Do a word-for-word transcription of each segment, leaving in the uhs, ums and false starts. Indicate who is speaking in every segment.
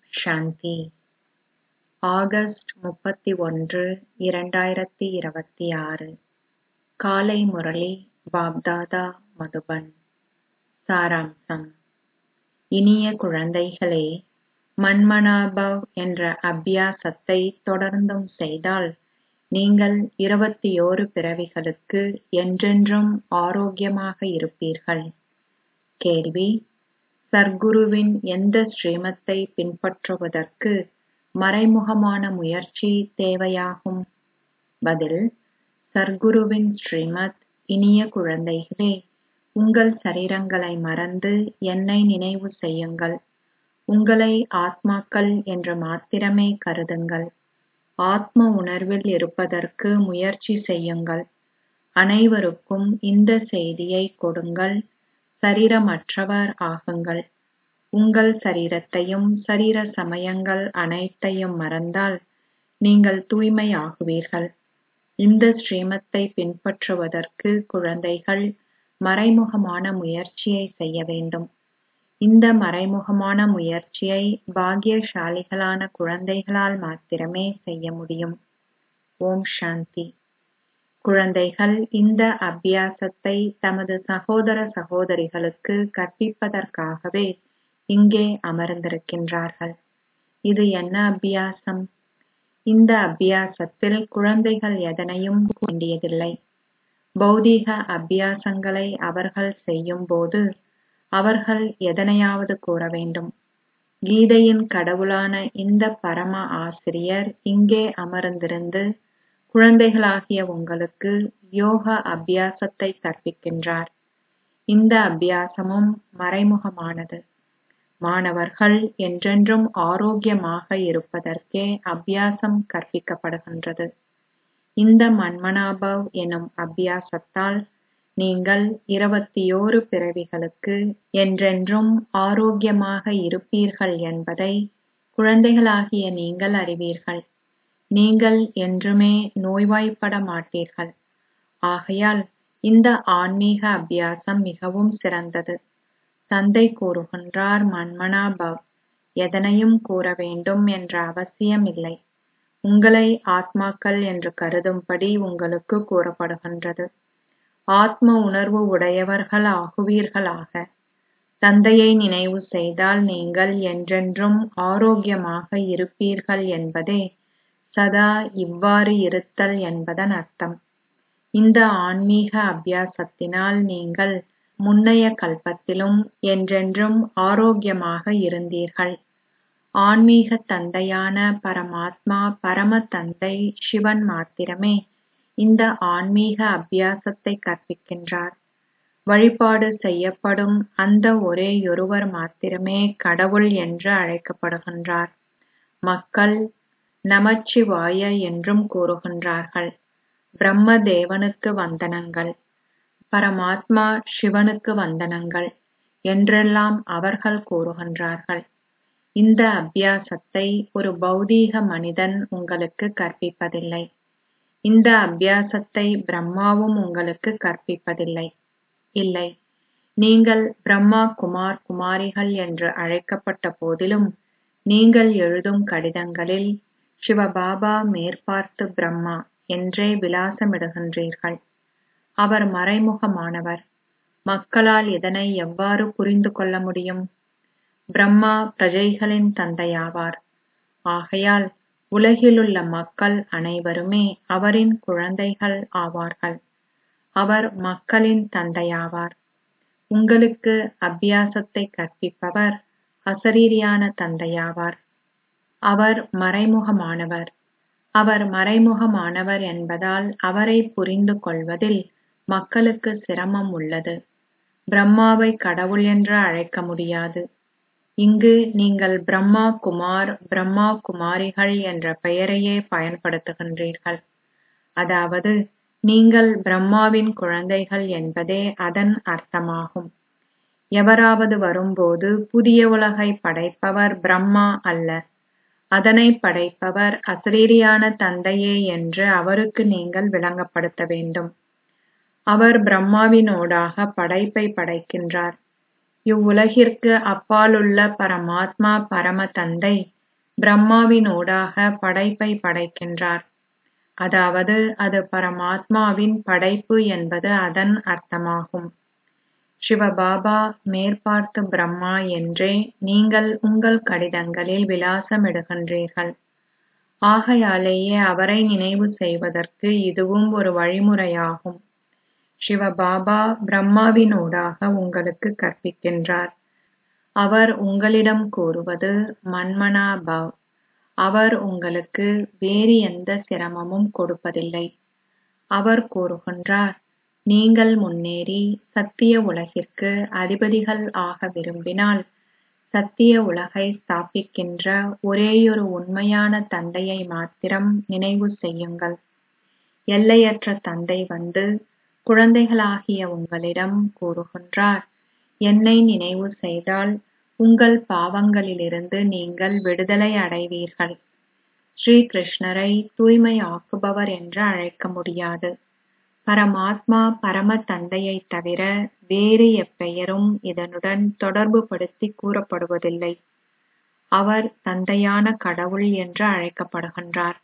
Speaker 1: சாந்தி. August முப்பத்தி ஒன்று, இரண்டாயிரத்தி இருபத்தி ஆறு. காலை முரளி பாப்தாதா மதுபன். சாராம்சம். இனிய குழந்தைகளே, மன்மனாபவ் என்ற அபியாசத்தை தொடர்ந்தும் செய்தால் நீங்கள் இருபத்தியோரு பிறவிகளுக்கு என்றென்றும் ஆரோக்கியமாக இருப்பீர்கள். கேள்வி: சர்க்குருவின் எந்த ஸ்ரீமத்தை பின்பற்றுவதற்கு மறைமுகமான முயற்சி தேவையாகும்? பதில்: சர்க்குருவின் ஸ்ரீமத். இனிய குழந்தைகளே, உங்கள் சரீரங்களை மறந்து என்னை நினைவு செய்யுங்கள். உங்களை ஆத்மாக்கள் என்று மாத்திரமே கருதுங்கள். ஆத்ம உணர்வில் இருப்பதற்கு முயற்சி செய்யுங்கள். அனைவருக்கும் இந்த செய்தியை கொடுங்கள். சரீரமற்றவர் ஆகுங்கள். உங்கள் சரீரத்தையும் சரீர சமயங்கள் அனைத்தையும் மறந்தால் நீங்கள் தூய்மையாகுவீர்கள். இந்த ஸ்ரீமத்தை பின்பற்றுவதற்கு குழந்தைகள் மறைமுகமான முயற்சியை செய்ய வேண்டும். இந்த மறைமுகமான முயற்சியை பாக்கியசாலிகளான குழந்தைகளால் மாத்திரமே செய்ய முடியும். ஓம் சாந்தி. குழந்தைகள் இந்த அபியாசத்தை தமது சகோதர சகோதரிகளுக்கு கற்பிப்பதற்காகவே இங்கே அமர்ந்திருக்கின்றார்கள். இது என்ன அபியாசம்? இந்த அபியாசத்தில் குழந்தைகள் எதனையும் வேண்டியதில்லை. பௌதீக அபியாசங்களை அவர்கள் செய்யும் போது அவர்கள் எதனையாவது கூற வேண்டும். கீதையின் கடவுளான இந்த பரம ஆசிரியர் இங்கே அமர்ந்திருந்து குழந்தைகளாகிய உங்களுக்கு யோக அபியாசத்தை கற்பிக்கின்றார். இந்த அபியாசமும் மறைமுகமானது. மாணவர்கள் என்றென்றும் ஆரோக்கியமாக இருப்பதற்கே அபியாசம் கற்பிக்கப்படுகின்றது. இந்த மன்மனாபவ் எனும் அபியாசத்தால் நீங்கள் இருபத்தியோரு பிறவிகளுக்கு என்றென்றும் ஆரோக்கியமாக இருப்பீர்கள் என்பதை குழந்தைகளாகிய நீங்கள் அறிவீர்கள். நீங்கள் என்றுமே நோய்வாய்ப்பட மாட்டீர்கள். ஆகையால் இந்த ஆன்மீக அபியாசம் மிகவும் சிறந்தது. தந்தை கூறுகின்றார், மன்மனாபவ். எதனையும் கூற வேண்டும் என்ற அவசியம் இல்லை. உங்களை ஆத்மாக்கள் என்று கருதும்படி உங்களுக்கு கூறப்படுகின்றது. ஆத்ம உணர்வு உடையவர்கள் ஆகுவீர்களாக. தந்தையை நினைவு செய்தால் நீங்கள் என்றென்றும் ஆரோக்கியமாக இருப்பீர்கள் என்பதே சதா இவ்வாறு இருத்தல் என்பதன் அர்த்தம். இந்த ஆன்மீக அபியாசத்தினால் நீங்கள் முன்னைய கல்பத்திலும் என்றென்றும் ஆரோக்கியமாக இருந்தீர்கள். ஆன்மீக தந்தையான பரமாத்மா பரம தந்தை சிவன் மாத்திரமே இந்த ஆன்மீக அபியாசத்தை கற்பிக்கின்றார். வழிபாடு செய்யப்படும் அந்த ஒரேயொருவர் மாத்திரமே கடவுள் என்று அழைக்கப்படுகின்றார். மக்கள் நமச்சிவாய என்றும் கூறுகின்றார்கள். பிரம்ம தேவனுக்கு வந்தனங்கள், பரமாத்மா சிவனுக்கு வந்தனங்கள் என்றெல்லாம் அவர்கள் கூறுகின்றார்கள். இந்த அபியாசத்தை ஒரு பௌதீக மனிதன் உங்களுக்கு கற்பிப்பதில்லை. இந்த அபியாசத்தை பிரம்மாவும் உங்களுக்கு கற்பிப்பதில்லை. இல்லை, நீங்கள் பிரம்மா குமார் குமாரிகள் என்று அழைக்கப்பட்ட போதிலும் நீங்கள் எழுதும் கடிதங்களில் சிவபாபா மேற்பார்த்து பிரம்மா என்றே விலாசமிடுகின்றீர்கள். அவர் மறைமுகமானவர். மக்களால் இதனை எவ்வாறு புரிந்து கொள்ள முடியும்? பிரம்மா பிரஜைகளின் தந்தையாவார். ஆகையால் உலகிலுள்ள மக்கள் அனைவருமே அவரின் குழந்தைகள் ஆவார்கள். அவர் மக்களின் தந்தையாவார். உங்களுக்கு அபியாசத்தை கற்பிப்பவர் அசரீரியான தந்தையாவார். அவர் மறைமுகமானவர். அவர் மறைமுகமானவர் என்பதால் அவரை புரிந்து கொள்வதில் மக்களுக்கு சிரமம் உள்ளது. பிரம்மாவை கடவுள் என்று அழைக்க முடியாது. இங்கு நீங்கள் பிரம்மா குமார் பிரம்மா குமாரிகள் என்ற பெயரையே பயன்படுத்துகின்றீர்கள். அதாவது நீங்கள் பிரம்மாவின் குழந்தைகள் என்பதே அதன் அர்த்தமாகும். எவராவது வரும்போது புதிய உலகை படைப்பவர் பிரம்மா அல்ல, அதனை படைப்பவர் அசரீரியான தந்தையே என்று அவருக்கு நீங்கள் விளங்கப்படுத்த வேண்டும். அவர் பிரம்மாவினோடாக படைப்பை படைக்கின்றார். இவ்வுலகிற்கு அப்பாலுள்ள பரமாத்மா பரம தந்தை பிரம்மாவினூடாக படைப்பை படைக்கின்றார். அதாவது அது பரமாத்மாவின் படைப்பு என்பது அதன் அர்த்தமாகும். சிவபாபா மேற்பார்த்து பிரம்மா என்றே நீங்கள் உங்கள் கடிதங்களில் விலாசமிடுகின்றீர்கள். ஆகையாலேயே அவரை நினைவு செய்வதற்கு இதுவும் ஒரு வழிமுறையாகும். சிவபாபா பிரம்மாவினூடாக உங்களுக்கு கற்பிக்கின்றார். அவர் உங்களிடம் கூறுவது மன்மனா பவ். அவர் உங்களுக்கு வேறு எந்த சிரமமும் கொடுப்பதில்லை. அவர் கூறுகின்றார், நீங்கள் முன்னேறி சத்திய உலகிற்கு அதிபதிகள் ஆக விரும்பினால் சத்திய உலகை ஸ்தாபிக்கின்ற ஒரேயொரு உண்மையான தந்தையை மாத்திரம் நினைவு செய்யுங்கள். எல்லையற்ற தந்தை வந்து குழந்தைகளாகிய உங்களிடம் கூறுகின்றார், என்னை நினைவு செய்தால் உங்கள் பாவங்களிலிருந்து நீங்கள் விடுதலை அடைவீர்கள். ஸ்ரீ கிருஷ்ணரை தூய்மை ஆக்குபவர் என்று அழைக்க முடியாது. பரமாத்மா பரம தந்தையைத் தவிர வேறு எப்பெயரும் இதனுடன் தொடர்பு படுத்தி கூறப்படுவதில்லை. அவர் தந்தையான கடவுள் என்று அழைக்கப்படுகின்றார்.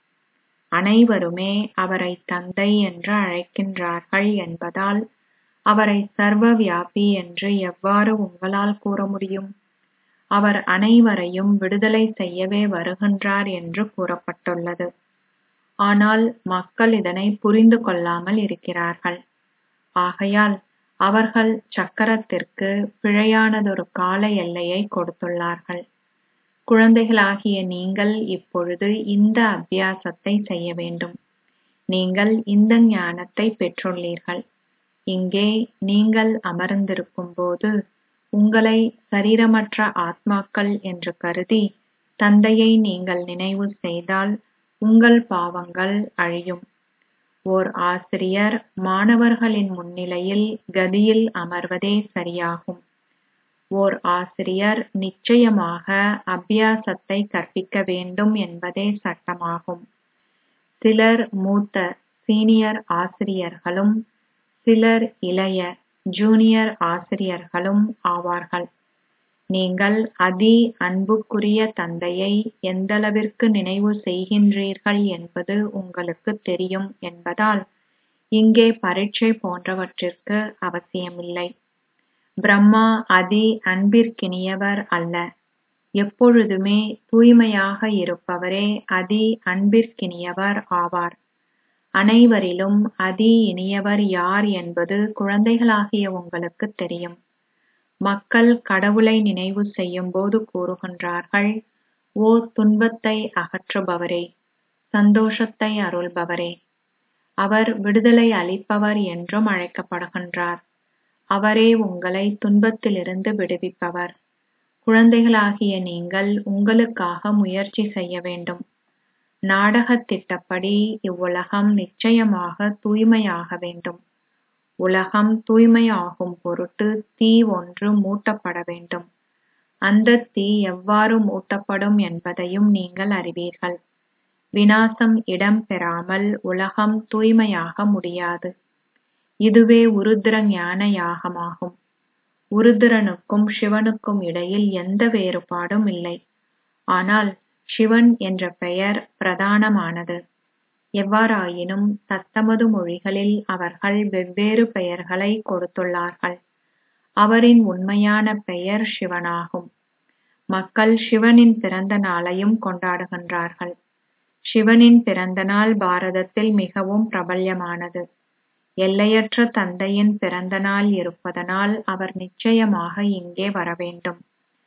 Speaker 1: அனைவருமே அவரை தந்தை என்று அழைக்கின்றார்கள் என்பதால் அவரை சர்வ வியாபி என்று எவ்வாறு உங்களால் கூற முடியும்? அவர் அனைவரையும் விடுதலை செய்யவே வருகின்றார் என்று கூறப்பட்டுள்ளது. ஆனால் மக்கள் இதனை புரிந்து கொள்ளாமல் இருக்கிறார்கள். ஆகையால் அவர்கள் சக்கரத்திற்கு பிழையானதொரு கால எல்லையை கொடுத்துள்ளார்கள். குழந்தைகளாகிய நீங்கள் இப்பொழுது இந்த அபியாசத்தை செய்ய வேண்டும். நீங்கள் இந்த ஞானத்தை பெற்றுள்ளீர்கள். இங்கே நீங்கள் அமர்ந்திருக்கும் போது உங்களை சரீரமற்ற ஆத்மாக்கள் என்று கருதி தந்தையை நீங்கள் நினைவு செய்தால் உங்கள் பாவங்கள் அழியும். ஓர் ஆசிரியர் மாணவர்களின் முன்னிலையில் கதியில் அமர்வதே சரியாகும். ஓர் ஆசிரியர் நிச்சயமாக அபியாசத்தை கற்பிக்க வேண்டும் என்பதே சட்டமாகும். சிலர் மூத்த சீனியர் ஆசிரியர்களும் சிலர் இளைய ஜூனியர் ஆசிரியர்களும் ஆவார்கள். நீங்கள் அதி அன்புக்குரிய தந்தையை எந்தளவிற்கு நினைவு செய்கின்றீர்கள் என்பது உங்களுக்கு தெரியும் என்பதால் இங்கே பரீட்சை போன்றவற்றிற்கு அவசியமில்லை. பிரம்மா அதி அன்பிற்கினியவர் அல்ல. எப்பொழுதுமே தூய்மையாக இருப்பவரே அதி அன்பிற்கினியவர் ஆவார். அனைவரிலும் அதி இனியவர் யார் என்பது குழந்தைகளாகிய உங்களுக்கு தெரியும். மக்கள் கடவுளை நினைவு செய்யும் போது கூறுகின்றார்கள், ஓ துன்பத்தை அகற்றுபவரே, சந்தோஷத்தை அருள்பவரே. அவர் விடுதலை அளிப்பவர் என்றும் அழைக்கப்படுகின்றார். அவரே உங்களை துன்பத்திலிருந்து விடுவிப்பவர். குழந்தைகளாகிய நீங்கள் உங்களுக்காக முயற்சி செய்ய வேண்டும். நாடகத் திட்டப்படி இவ்வுலகம் நிச்சயமாக தூய்மையாக வேண்டும். உலகம் தூய்மையாகும் பொருட்டு தீ ஒன்று மூட்டப்பட வேண்டும். அந்த தீ எவ்வாறு மூட்டப்படும் என்பதையும் நீங்கள் அறிவீர்கள். விநாசம் இடம் பெறாமல் உலகம் தூய்மையாக முடியாது. இதுவே உருத்திர ஞான யாகமாகும். உருத்திரனுக்கும் சிவனுக்கும் இடையில் எந்த வேறுபாடும் இல்லை. ஆனால் சிவன் என்ற பெயர் பிரதானமானது. எவ்வாறாயினும் தத்தமது மொழிகளில் அவர்கள் வெவ்வேறு பெயர்களை கொடுத்துள்ளார்கள். அவரின் உண்மையான பெயர் சிவனாகும். மக்கள் சிவனின் பிறந்த நாளையும் கொண்டாடுகின்றார்கள். சிவனின் பிறந்த நாள் பாரதத்தில் மிகவும் பிரபல்யமானது. எல்லையற்ற தந்தையின் பிறந்த நாள் இருப்பதனால் அவர் நிச்சயமாக இங்கே வரவேண்டும்.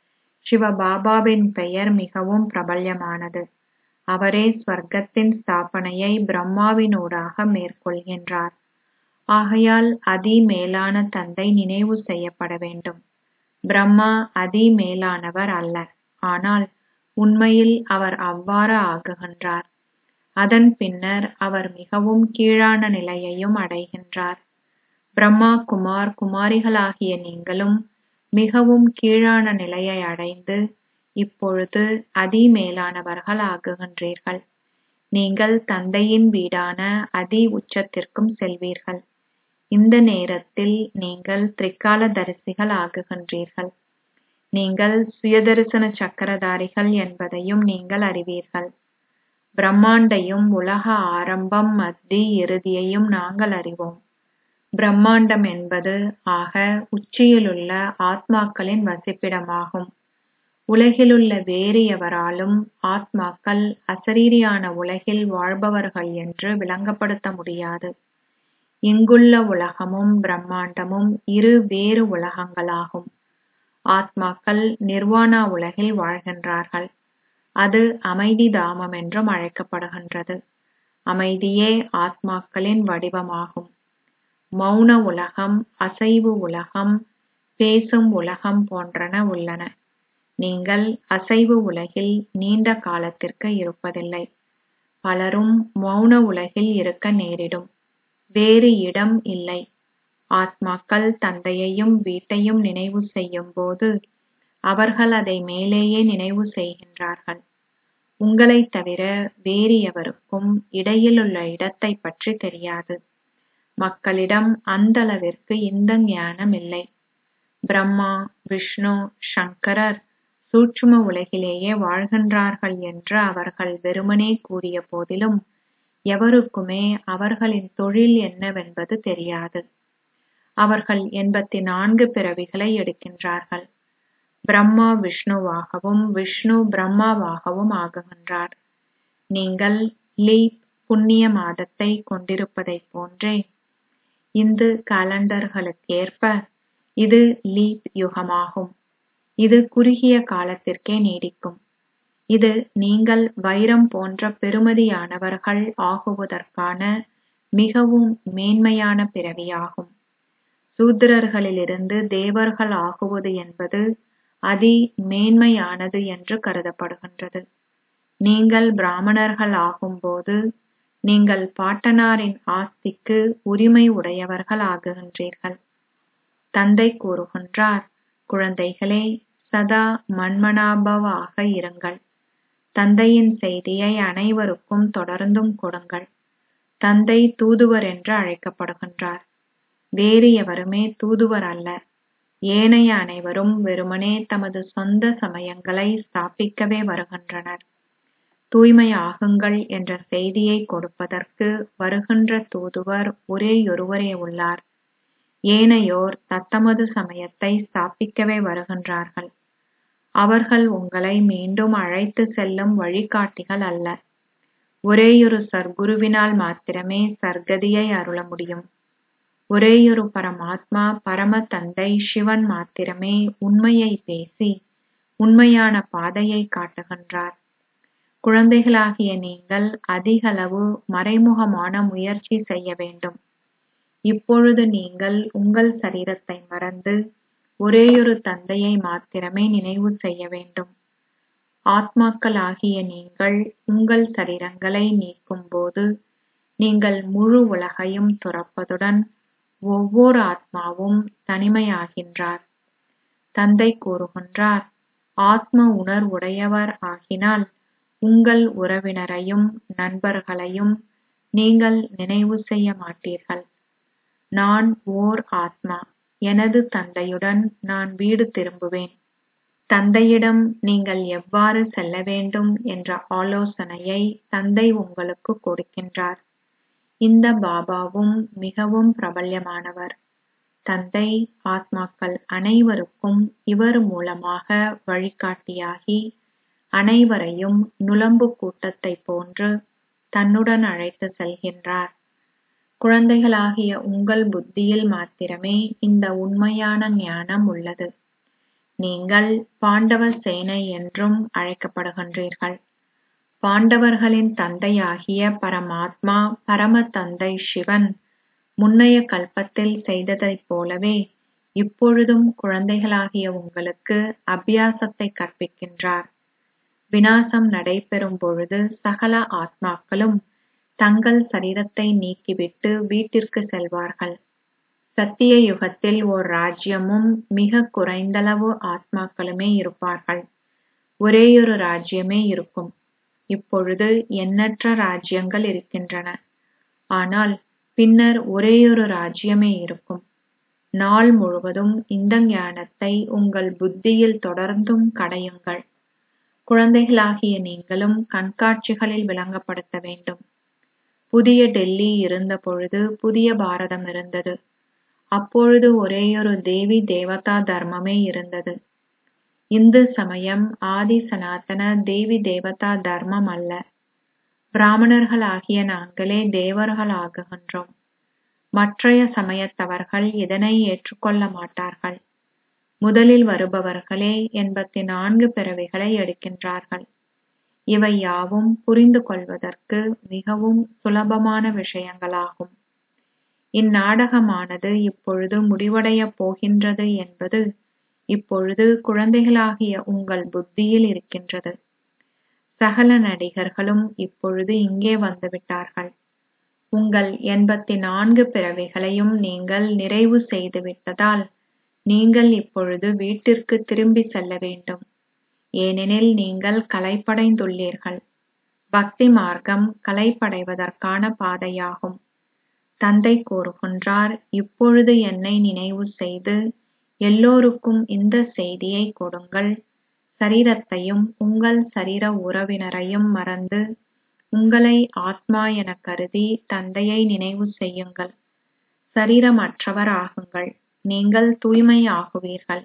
Speaker 1: சிவபாபாவின் பெயர் மிகவும் பிரபல்யமானது. அவரே ஸ்வர்க்கத்தின் ஸ்தாபனையை பிரம்மாவினூடாக மேற்கொள்கின்றார். ஆகையால் அதி மேலான தந்தை நினைவு செய்யப்பட வேண்டும். பிரம்மா அதி மேலானவர் அல்ல, ஆனால் உண்மையில் அவர் அவ்வாறு ஆகுகின்றார். அதன் பின்னர் அவர் மிகவும் கீழான நிலையையும் அடைகின்றார். பிரம்மா குமார் குமாரிகளாகிய நீங்களும் மிகவும் கீழான நிலையை அடைந்து இப்பொழுது அதி மேலானவர்கள் ஆகுகின்றீர்கள். நீங்கள் தந்தையின் வீடான அதி உச்சத்திற்கும் செல்வீர்கள். இந்த நேரத்தில் நீங்கள் திரிகாலதரிசிகள் ஆகுகின்றீர்கள். நீங்கள் சுயதரிசன சக்கரதாரிகள் என்பதையும் நீங்கள் அறிவீர்கள். பிரம்மாண்டையும் உலக ஆரம்பம் மத்தி இறுதியையும் நாங்கள் அறிவோம். பிரம்மாண்டம் என்பது ஆக உச்சியிலுள்ள ஆத்மாக்களின் வசிப்பிடமாகும். உலகிலுள்ள வேறு எவராலும் ஆத்மாக்கள் அசரீரியான உலகில் வாழ்பவர்கள் என்று விளங்கப்படுத்த முடியாது. இங்குள்ள உலகமும் பிரம்மாண்டமும் இரு வேறு உலகங்களாகும். ஆத்மாக்கள் நிர்வாணா உலகில் வாழ்கின்றார்கள். அது அமைதி தாமம் என்றும் அழைக்கப்படுகின்றது. அமைதியே ஆத்மாக்களின் வடிவமாகும். மௌன உலகம், அசைவு உலகம், பேசும் உலகம் போன்றன உள்ளன. நீங்கள் அசைவு உலகில் நீண்ட காலத்திற்கு இருப்பதில்லை. பலரும் மௌன உலகில் இருக்க நேரிடும். வேறு இடம் இல்லை. ஆத்மாக்கள் தந்தையையும் வீட்டையும் நினைவு செய்யும் போது அவர்கள் அதை மேலேயே நினைவு செய்கின்றார்கள். உங்களைத் தவிர வேறு எவருக்கும் இடையிலுள்ள இடத்தை பற்றி தெரியாது. மக்களிடம் அந்தளவிற்கு இந்த ஞானம் இல்லை. பிரம்மா, விஷ்ணு, சங்கரர் சூட்சும உலகிலேயே வாழ்கின்றார்கள் என்று அவர்கள் வெறுமனே கூறிய போதிலும் எவருக்குமே அவர்களின் தொழில் என்னவென்பது தெரியாது. அவர்கள் எண்பத்தி நான்கு பிறவிகளை எடுக்கின்றார்கள். பிரம்மா விஷ்ணுவாகவும் விஷ்ணு பிரம்மாவாகவும் ஆகுகின்றார். நீங்கள் லீப் புண்ணிய மாதத்தை கொண்டிருப்பதைப் போன்றே இந்து காலண்டர்களுக்கேற்ப இது லீப் யுகமாகும். இது குறுகிய காலத்திற்கே நீடிக்கும். இது நீங்கள் வைரம் போன்ற பெறுமதியானவர்கள் ஆகுவதற்கான மிகவும் மேன்மையான பிறவியாகும். சூத்திரர்களிலிருந்து தேவர்கள் ஆகுவது என்பது அதி மேன்மையானது என்று கருதப்படுகின்றது. நீங்கள் பிராமணர்கள் ஆகும்போது நீங்கள் பாட்டனாரின் ஆஸ்திக்கு உரிமை உடையவர்கள் ஆகுகின்றீர்கள். தந்தை கூறுகின்றார், குழந்தைகளே, சதா மன்மனாபவாக இருங்கள். தந்தையின் செய்தியை அனைவருக்கும் தொடர்ந்தும் கொடுங்கள். தந்தை தூதுவர் என்று அழைக்கப்படுகின்றார். வேறு எவருமே தூதுவர் அல்ல. ஏனைய அனைவரும் வெறுமனே தமது சொந்த சமயங்களை ஸ்தாபிக்கவே வருகின்றனர். தூய்மையாகுங்கள் என்ற செய்தியை கொடுப்பதற்கு வருகின்ற தூதுவர் ஒரேயொருவரே உள்ளார். ஏனையோர் தத்தமது சமயத்தை ஸ்தாபிக்கவே வருகின்றார்கள். அவர்கள் உங்களை மீண்டும் அழைத்து செல்லும் வழிகாட்டிகள் அல்ல. ஒரேயொரு சர்க்குருவினால் மாத்திரமே சர்க்கதியை அருள முடியும். ஒரேயொரு பரமாத்மா பரம தந்தை சிவன் மாத்திரமே உண்மையை பேசி உண்மையான பாதையை காட்டுகின்றார். குழந்தைகளாகிய நீங்கள் அதிகளவு மறைமுகமான முயற்சி செய்ய வேண்டும். இப்பொழுது நீங்கள் உங்கள் சரீரத்தை மறந்து ஒரேயொரு தந்தையை மாத்திரமே நினைவு செய்ய வேண்டும். ஆத்மாக்களாகிய நீங்கள் உங்கள் சரீரங்களை நீக்கும்போது நீங்கள் முழு உலகையும் துறப்பதுடன் ஒவ்வொரு ஆத்மாவும் தனிமையாகின்றார். தந்தை கூறுகின்றார், ஆத்ம உணர்வுடையவர் ஆகினால் உங்கள் உறவினரையும் நண்பர்களையும் நீங்கள் நினைவு செய்ய மாட்டீர்கள். நான் ஓர் ஆத்மா. எனது தந்தையுடன் நான் வீடு திரும்புவேன். தந்தையிடம் நீங்கள் எவ்வாறு செல்ல வேண்டும் என்ற ஆலோசனையை தந்தை உங்களுக்கு கொடுக்கின்றார். இந்த பாபாவும் மிகவும் பிரபல்யமானவர். தந்தை ஆத்மாக்கள் அனைவருக்கும் இவர் மூலமாக வழிகாட்டியாகி அனைவரையும் நுளம்பு கூட்டத்தை போன்று தன்னுடன் அழைத்து செல்கின்றார். குழந்தைகளாகிய உங்கள் புத்தியில் மாத்திரமே இந்த உண்மையான ஞானம் உள்ளது. நீங்கள் பாண்டவ சேனை என்றும் அழைக்கப்படுகின்றீர்கள். பாண்டவர்களின் தந்தையாகிய பரமாத்மா பரம தந்தை சிவன் முன்னைய கல்பத்தில் செய்ததைப் போலவே இப்பொழுதும் குழந்தைகளாகிய உங்களுக்கு அபியாசத்தை கற்பிக்கின்றார். விநாசம் நடைபெறும் பொழுது சகல ஆத்மாக்களும் தங்கள் சரீரத்தை நீக்கிவிட்டு வீட்டிற்கு செல்வார்கள். சத்திய யுகத்தில் ஓர் ராஜ்யமும் மிக குறைந்தளவு ஆத்மாக்களுமே இருப்பார்கள். ஒரேயொரு ராஜ்யமே இருக்கும். இப்பொழுது எண்ணற்ற ராஜ்யங்கள் இருக்கின்றன. ஆனால் பின்னர் ஒரேயொரு ராஜ்யமே இருக்கும். நாள் முழுவதும் இந்த ஞானத்தை உங்கள் புத்தியில் தொடர்ந்தும் கடையுங்கள். குழந்தைகளாகிய நீங்களும் கண்காட்சிகளில் விளங்கப்படுத்த வேண்டும். புதிய டெல்லி இருந்த பொழுது புதிய பாரதம் இருந்தது. அப்பொழுது ஒரேயொரு தேவி தேவதா தர்மமே இருந்தது. இந்து சமயம் ஆதி சனாதன தேவி தேவதா தர்மம் அல்ல. பிராமணர்களாகிய நாங்களே தேவர்களாகுகின்றோம். மற்றைய சமயத்தவர்கள் இதனை ஏற்றுக்கொள்ள மாட்டார்கள். முதலில் வருபவர்களே எண்பத்தி நான்கு பிறவிகளை எடுக்கின்றார்கள். இவை யாவும் புரிந்து கொள்வதற்கு மிகவும் சுலபமான விஷயங்களாகும். இந்நாடகமானது இப்பொழுது முடிவடையப் போகின்றது என்பது இப்பொழுது குழந்தைகளாகிய உங்கள் புத்தியில் இருக்கின்றது. சகல நடிகர்களும் இப்பொழுது இங்கே வந்துவிட்டார்கள். உங்கள் எண்பத்தி நான்கு பிறவிகளையும் நீங்கள் நிறைவு செய்து விட்டதால் நீங்கள் இப்பொழுது வீட்டிற்கு திரும்பி செல்ல வேண்டும். ஏனெனில் நீங்கள் களைப்படைந்துள்ளீர்கள். பக்தி மார்க்கம் களைப்படைவதற்கான பாதையாகும். தந்தை கூறுகின்றார், இப்பொழுது என்னை நினைவு செய்து எல்லோருக்கும் இந்த செய்தியை கொடுங்கள். சரீரத்தையும் உங்கள் சரீர உறவினரையும் மறந்து உங்களை ஆத்மா என கருதி தந்தையை நினைவு செய்யுங்கள். சரீரமற்றவர் ஆகுங்கள். நீங்கள் தூய்மை ஆகுவீர்கள்.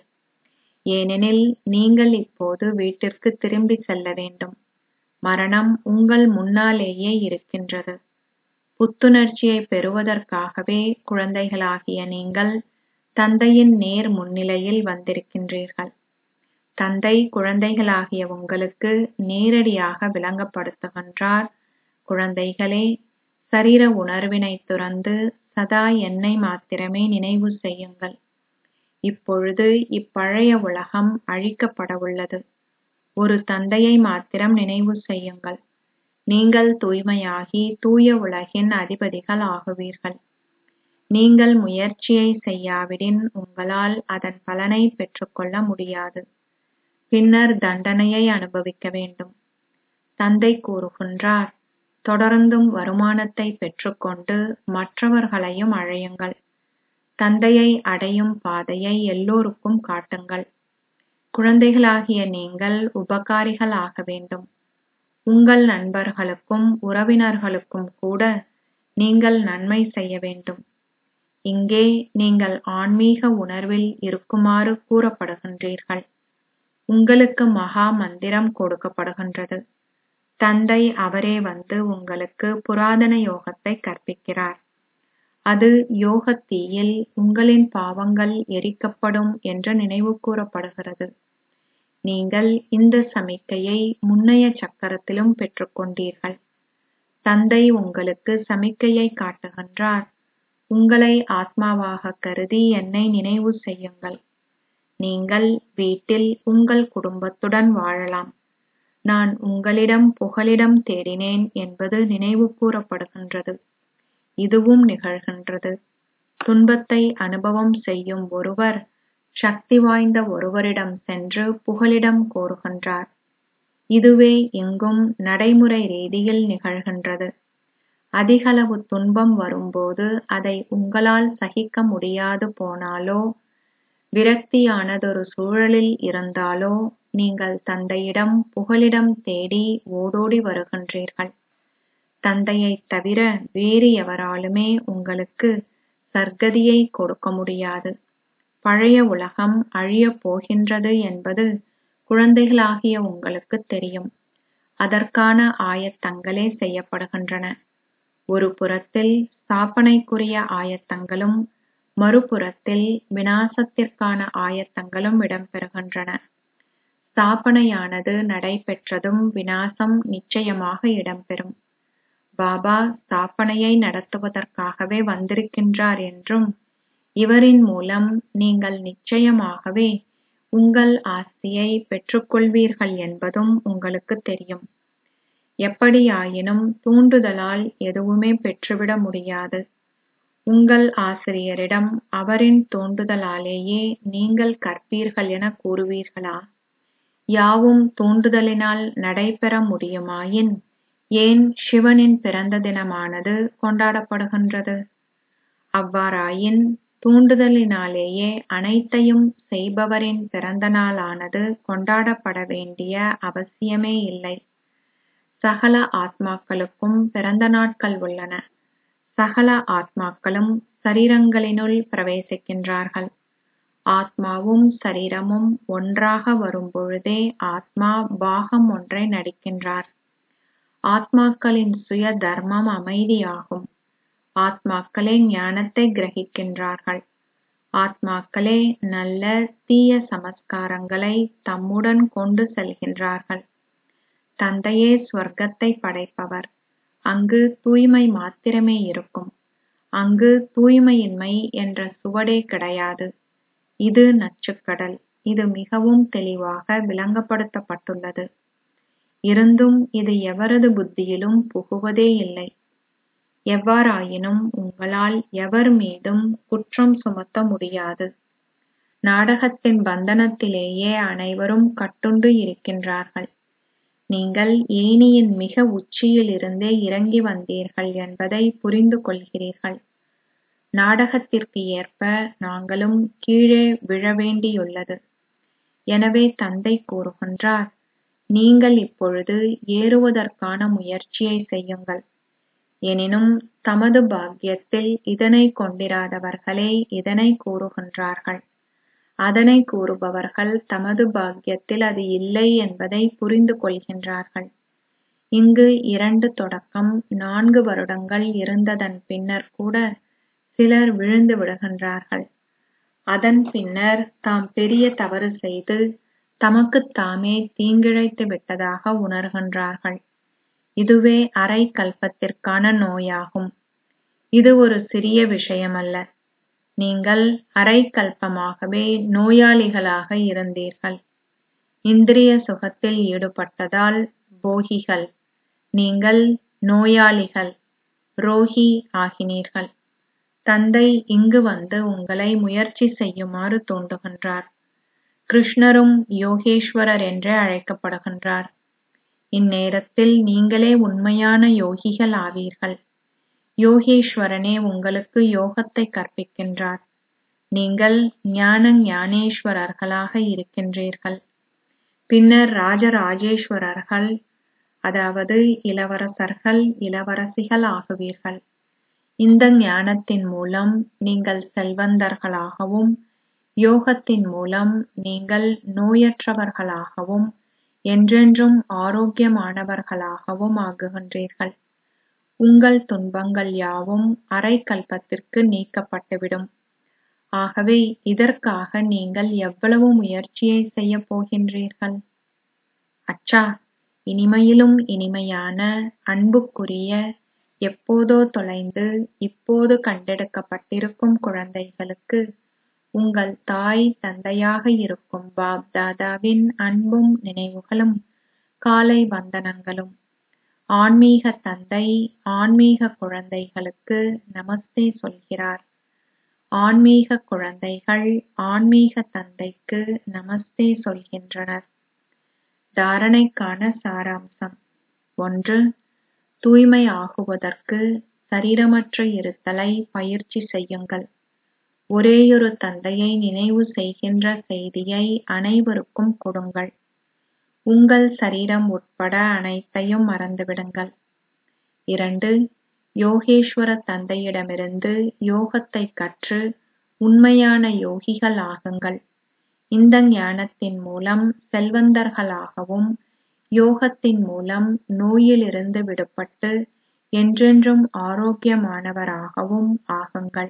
Speaker 1: ஏனெனில் நீங்கள் இப்போது வீட்டிற்கு திரும்பி செல்ல வேண்டும். மரணம் உங்கள் முன்னாலேயே இருக்கின்றது. புத்துணர்ச்சியை பெறுவதற்காகவே குழந்தைகளாகிய நீங்கள் தந்தையின் நேர் முன்னிலையில் வந்திருக்கின்றீர்கள். தந்தை குழந்தைகளாகிய உங்களுக்கு நேரடியாக விளங்கப்படுத்துகின்றார். குழந்தைகளே, சரீர உணர்வினை துறந்து சதா என்னை மாத்திரமே நினைவு செய்யுங்கள். இப்பொழுது இப்பழைய உலகம் அழிக்கப்படவுள்ளது. ஒரு தந்தையை மாத்திரம் நினைவு செய்யுங்கள். நீங்கள் தூய்மையாகி தூய உலகின் அதிபதிகள் ஆகுவீர்கள். நீங்கள் முயற்சியை செய்யாவிடின் உங்களால் அதன் பலனை பெற்றுக்கொள்ள முடியாது. பின்னர் தண்டனையை அனுபவிக்க வேண்டும். தந்தை கூறுகின்றார், தொடர்ந்தும் வருமானத்தை பெற்றுக்கொண்டு மற்றவர்களையும் அழையுங்கள். தந்தையை அடையும் பாதையை எல்லோருக்கும் காட்டுங்கள். குழந்தைகளாகிய நீங்கள் உபகாரிகள் ஆக வேண்டும். உங்கள் நண்பர்களுக்கும் உறவினர்களுக்கும் கூட நீங்கள் நன்மை செய்ய வேண்டும். இங்கே நீங்கள் ஆன்மீக உணர்வில் இருக்குமாறு கூறப்படுகின்றீர்கள். உங்களுக்கு மகா மந்திரம் கொடுக்கப்படுகின்றது. தந்தை அவரே வந்து உங்களுக்கு புராதன யோகத்தை கற்பிக்கிறார். அது யோகத்தீயில் உங்களின் பாவங்கள் எரிக்கப்படும் என்று நினைவு கூறப்படுகிறது. நீங்கள் இந்த சமிக்கையை முன்னைய சக்கரத்திலும் பெற்றுக்கொண்டீர்கள். தந்தை உங்களுக்கு சமிக்கையை காட்டுகின்றார். உங்களை ஆத்மாவாக கருதி என்னை நினைவு செய்யுங்கள். நீங்கள் வீட்டில் உங்கள் குடும்பத்துடன் வாழலாம். நான் உங்களிடம் புகலிடம் தேடினேன் என்பது நினைவு கூறப்படுகின்றது. இதுவும் நிகழ்கின்றது. துன்பத்தை அனுபவம் செய்யும் ஒருவர் சக்தி வாய்ந்த ஒருவரிடம் சென்று புகலிடம் கோருகின்றார். இதுவே இங்கும் நடைமுறை ரீதியில் நிகழ்கின்றது. அதிகளவு துன்பம் வரும்போது அதை உங்களால் சகிக்க முடியாது போனாலோ, விரக்தியானதொரு சூழலில் இருந்தாலோ நீங்கள் தந்தையிடம் புகலிடம் தேடி ஓடோடி வருகின்றீர்கள். தந்தையைத் தவிர வேறு எவராலுமே உங்களுக்கு சர்க்கதியை கொடுக்க முடியாது. பழைய உலகம் அழியப் போகின்றது என்பது குழந்தைகளாகிய உங்களுக்கு தெரியும். அதற்கான ஆயத்தங்களே செய்யப்படுகின்றன. ஒரு புறத்தில் ஸ்தாபனைக்குரிய ஆயத்தங்களும் மறுபுறத்தில் விநாசத்திற்கான ஆயத்தங்களும் இடம்பெறுகின்றன. ஸ்தாபனையானது நடைபெற்றதும் விநாசம் நிச்சயமாக இடம்பெறும். பாபா ஸ்தாபனையை நடத்துவதற்காகவே வந்திருக்கின்றார் என்றும் இவரின் மூலம் நீங்கள் நிச்சயமாகவே உங்கள் ஆஸ்தியை பெற்றுக்கொள்வீர்கள் என்பதும் உங்களுக்கு தெரியும். எப்படியாயினும் தூண்டுதலால் எதுவுமே பெற்றுவிட முடியாது. உங்கள் ஆசிரியரிடம் அவரின் தூண்டுதலாலேயே நீங்கள் கற்பீர்கள் என கூறுவீர்களா? யாவும் தூண்டுதலினால் நடைபெற முடியுமாயின் ஏன் சிவனின் பிறந்த தினமானது கொண்டாடப்படுகின்றது? அவ்வாறாயின் தூண்டுதலினாலேயே அனைத்தையும் செய்பவரின் பிறந்த நாளானது கொண்டாடப்பட வேண்டிய அவசியமே இல்லை. சகல ஆத்மாக்களுக்கும் பிறந்த நாட்கள் உள்ளன. சகல ஆத்மாக்களும் சரீரங்களினுள் பிரவேசிக்கின்றார்கள். ஆத்மாவும் சரீரமும் ஒன்றாக வரும்பொழுதே ஆத்மா பாகம் ஒன்றை நடிக்கின்றார். ஆத்மாக்களின் சுய தர்மம் அமைதியாகும். ஆத்மாக்களே ஞானத்தை கிரகிக்கின்றார்கள். ஆத்மாக்களே நல்ல தீய சமஸ்காரங்களை தம்முடன் கொண்டு செல்கின்றார்கள். தந்தையே ஸ்வர்க்கத்தை படைப்பவர். அங்கு தூய்மை மாத்திரமே இருக்கும். அங்கு தூய்மையின்மை என்ற சுவடே கிடையாது. இது நச்சுக்கடல். இது மிகவும் தெளிவாக விளங்கப்படுத்தப்பட்டுள்ளது. இருந்தும் இது எவரது புத்தியிலும் புகுவதே இல்லை. எவ்வாறாயினும் உங்களால் எவர் மீதும் குற்றம் சுமத்த முடியாது. நாடகத்தின் பந்தனத்திலேயே அனைவரும் கட்டுண்டு இருக்கின்றார்கள். நீங்கள் ஏணியின் மிக உச்சியில் இருந்தே இறங்கி வந்தீர்கள் என்பதை புரிந்து கொள்கிறீர்கள். நாடகத்திற்கு ஏற்ப நாங்களும் கீழே விழ வேண்டியுள்ளது. எனவே தந்தை கூறுகின்றார், நீங்கள் இப்பொழுது ஏறுவதற்கான முயற்சியை செய்யுங்கள். எனினும் தமது பாக்கியத்தில் இதனை கொண்டிராதவர்களே இதனை கூறுகின்றார்கள். அதனை கூறுபவர்கள் தமது பாக்கியத்தில் அது இல்லை என்பதை புரிந்து கொள்கின்றார்கள். இங்கு இரண்டு தொடக்கம் நான்கு வருடங்கள் இருந்ததன் பின்னர் கூட சிலர் விழுந்து விடுகின்றார்கள். அதன் பின்னர் தாம் பெரிய தவறு செய்து தமக்குத் தாமே தீங்கிழைத்து விட்டதாக உணர்கின்றார்கள். இதுவே அரை கல்பத்திற்கான நோயாகும். இது ஒரு சிறிய விஷயமல்ல. நீங்கள் அரை கல்பமாகவே நோயாளிகளாக இருந்தீர்கள். இந்திரிய சுகத்தில் ஈடுபட்டதால் போகிகள். நீங்கள் நோயாளிகள், ரோகி ஆகினீர்கள். தந்தை இங்கு வந்து உங்களை முயற்சி செய்யுமாறு தூண்டுகின்றார். கிருஷ்ணரும் யோகேஸ்வரர் என்றே அழைக்கப்படுகின்றார். இந்நேரத்தில் நீங்களே உண்மையான யோகிகள் ஆவீர்கள். யோகேஸ்வரனே உங்களுக்கு யோகத்தை கற்பிக்கின்றார். நீங்கள் ஞான ஞானேஸ்வரர்களாக இருக்கின்றீர்கள். பின்னர் ராஜராஜேஸ்வரர்கள், அதாவது இளவரசர்கள், இளவரசிகள் ஆகுவீர்கள். இந்த ஞானத்தின் மூலம் நீங்கள் செல்வந்தர்களாகவும், யோகத்தின் மூலம் நீங்கள் நோயற்றவர்களாகவும், என்றென்றும் ஆரோக்கியமானவர்களாகவும் ஆகுகின்றீர்கள். உங்கள் துன்பங்கள் யாவும் அரை கல்பத்திற்கு நீக்கப்பட்டுவிடும். ஆகவே இதற்காக நீங்கள் எவ்வளவு முயற்சியை செய்யப் போகின்றீர்கள்? அச்சா, இனிமையிலும் இனிமையான அன்புக்குரிய, எப்போதோ தொலைந்து இப்போது கண்டெடுக்கப்பட்டிருக்கும் குழந்தைகளுக்கு உங்கள் தாய் தந்தையாக இருக்கும் பாப் தாதாவின் அன்பும் நினைவுகளும் காலை வந்தனங்களும். ஆன்மீக தந்தை ஆன்மீக குழந்தைகளுக்கு நமஸ்தே சொல்கிறார். ஆன்மீக குழந்தைகள் ஆன்மீக தந்தைக்கு நமஸ்தே சொல்கின்றனர். தாரணைக்கான சாராம்சம். ஒன்று, தூய்மை ஆகுவதற்கு சரீரமற்ற இருத்தலை பயிற்சி செய்யுங்கள். ஒரேயொரு தந்தையை நினைவு செய்கின்ற செய்தியை அனைவருக்கும் கொடுங்கள். உங்கள் சரீரம் உட்பட அனைத்தையும் மறந்துவிடுங்கள். இரண்டு, யோகேஸ்வர தந்தையிடமிருந்து யோகத்தை கற்று உண்மையான யோகிகள் ஆகுங்கள். இந்த ஞானத்தின் மூலம் செல்வந்தர்களாகவும், யோகத்தின் மூலம் நோயிலிருந்து விடுபட்டு என்றென்றும் ஆரோக்கியமானவராகவும் ஆகுங்கள்.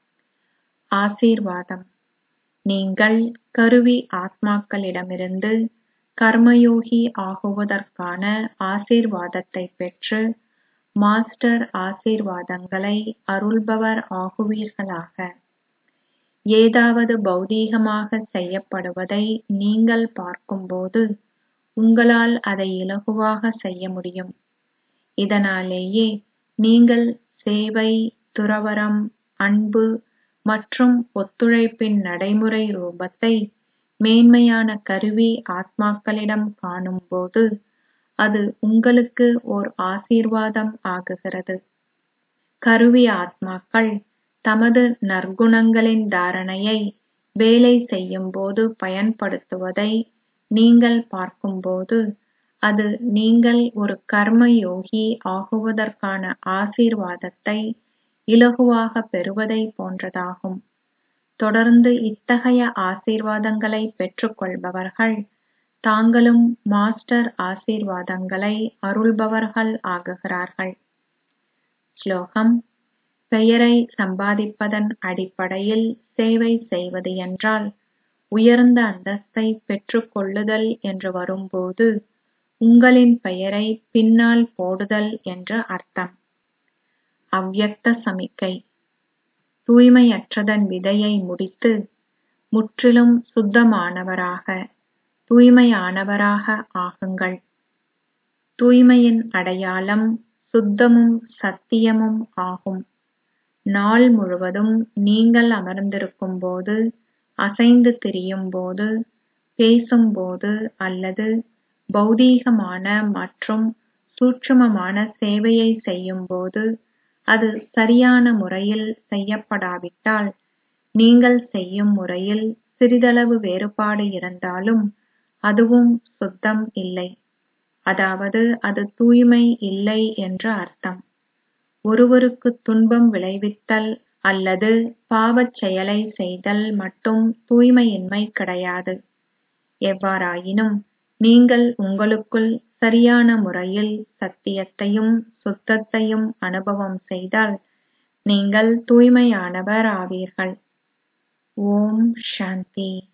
Speaker 1: ஆசீர்வாதம். நீங்கள் கருவி ஆத்மாக்களிடமிருந்து கர்மயோகி ஆகுவதற்கான ஆசீர்வாதத்தை பெற்று மாஸ்டர் ஆசீர்வாதங்களை அருள்பவர் ஆகுவீர்களாக. ஏதாவது பௌதீகமாக செய்யப்படுவதை நீங்கள் பார்க்கும்போது உங்களால் அதை இலகுவாக செய்ய முடியும். இதனாலேயே நீங்கள் சேவை, துறவறம், அன்பு மற்றும் ஒத்துழைப்பின் நடைமுறை ரூபத்தை மேன்மையான கருவி ஆத்மாக்களிடம் காணும்போது அது உங்களுக்கு ஓர் ஆசீர்வாதம் ஆகுகிறது. கருவி ஆத்மாக்கள் தமது நற்குணங்களின் தாரணையை வேலை செய்யும்போது பயன்படுத்துவதை நீங்கள் பார்க்கும்போது அது நீங்கள் ஒரு கர்ம யோகி ஆகுவதற்கான ஆசீர்வாதத்தை இலகுவாக பெறுவதை போன்றதாகும். தொடர்ந்து இத்தகைய ஆசீர்வாதங்களை பெற்றுக்கொள்பவர்கள் தாங்களும் மாஸ்டர் ஆசீர்வாதங்களை அருள்பவர்கள் ஆகுகிறார்கள். ஸ்லோகம்: பெயரை சம்பாதிப்பதன் அடிப்படையில் சேவை செய்வது என்றால் உயர்ந்த அந்தஸ்தை பெற்றுக் கொள்ளுதல் என்று வரும்போது உங்களின் பெயரை பின்னால் போடுதல் என்று அர்த்தம். அவ்யக்த சமிக்கை: தூய்மையற்றதன் விதையை முடித்து முற்றிலும் சுத்தமானவராக தூய்மையானவராக ஆகுங்கள். தூய்மையின் அடையாளம் சுத்தமும் சத்தியமும் ஆகும். நாள் முழுவதும் நீங்கள் அமர்ந்திருக்கும்போது, அசைந்து திரியும்போது, பேசும்போது அல்லது பௌதீகமான மற்றும் சூட்சுமமான சேவையை செய்யும்போது அது சரியான முறையில் செய்யப்படாவிட்டால், நீங்கள் செய்யும் முறையில் சிறிதளவு வேறுபாடு இருந்தாலும் அதுவும் சுத்தம் இல்லை, அதாவது அது தூய்மை இல்லை என்று அர்த்தம். ஒருவருக்கு துன்பம் விளைவித்தல் அல்லது பாவச் செயலை செய்தல் மட்டும் தூய்மையின்மை கிடையாது. எவ்வாறாயினும் நீங்கள் உங்களுக்குள் சரியான முறையில் சத்தியத்தையும் சுத்தத்தையும் அனுபவம் செய்தால் நீங்கள் தூய்மையானவர் ஆவீர்கள். ஓம் சாந்தி.